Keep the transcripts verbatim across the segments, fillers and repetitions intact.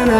na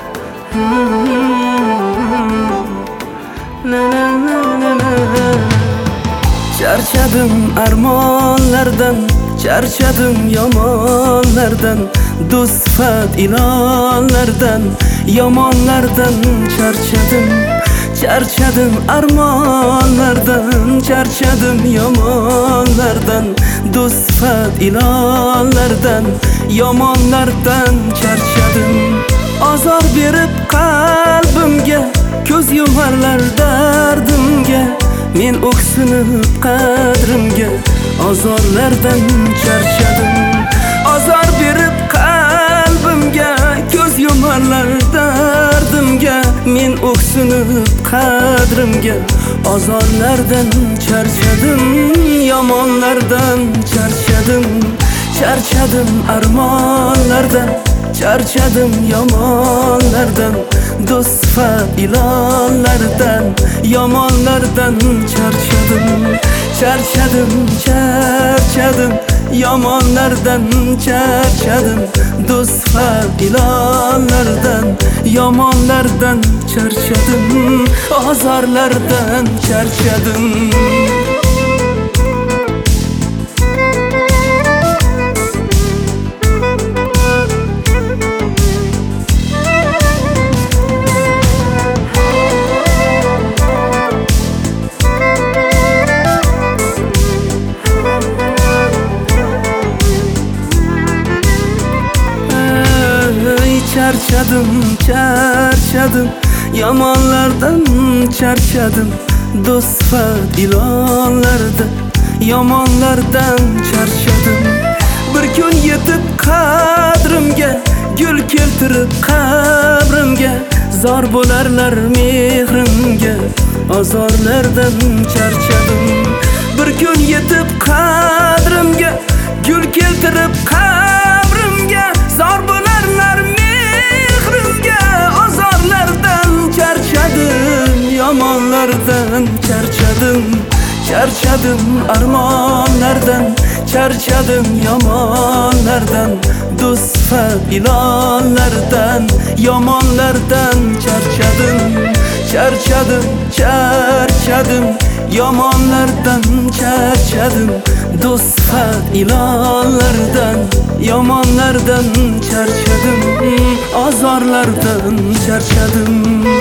na na na na. Charchadim armonlardan, charchadim yomonlardan, do'st-sifat ilonlardan, yomonlardan charchadim. Charchadim armonlardan, charchadim yomonlardan, do'st-sifat ilonlardan, yomonlardan charchadim. Azor berib qalbimga, ko'z yumarlar dardimga, men o'ksinib qadrimga, azorlardan charchadim. Azor berib qalbimga, ko'z yumarlar dardimga, men o'ksinib qadrimga, azorlardan charchadim. Yomonlardan charchadim, charchadim armonlardan, charchadim yomonlardan, do'st-sifat ilonlardan, yomonlardan charchadim. Charchadim, charchadim, yomonlardan charchadim, do'st-sifat ilonlardan, yomonlardan charchadim, azorlardan charchadim. Charchadim, charchadim, yomonlardan charchadim, do'st-sifat ilonlardan, yomonlardan charchadim. Bir kun yetib qadrimga, gul keltirib qabrimga, zor bo'larlar mehrimga, azorlardan charchadim. Bir kun yetib qadrimga, gul keltirib qabrimga, zor bo'larlar mehrimga, azorlardan charchadim. Yomonlardan charchadim, charchadim armonlardan, charchadim yomonlardan, do'st-sifat ilonlardan, yomonlardan charchadim. Charchadim, charchadim, yomonlardan charchadim, do'st-sifat ilonlardan, yomonlardan charchadim, azorlardan charchadim.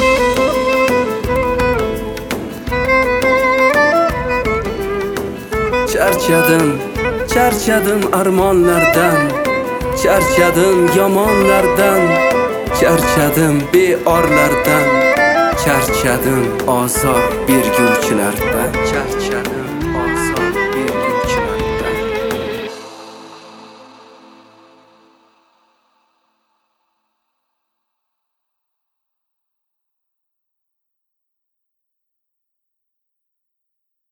Charchadim, charchadim armonlardan, charchadim yomonlardan, charchadim beorlardan, charchadim azor berguvchilardan, charchadim.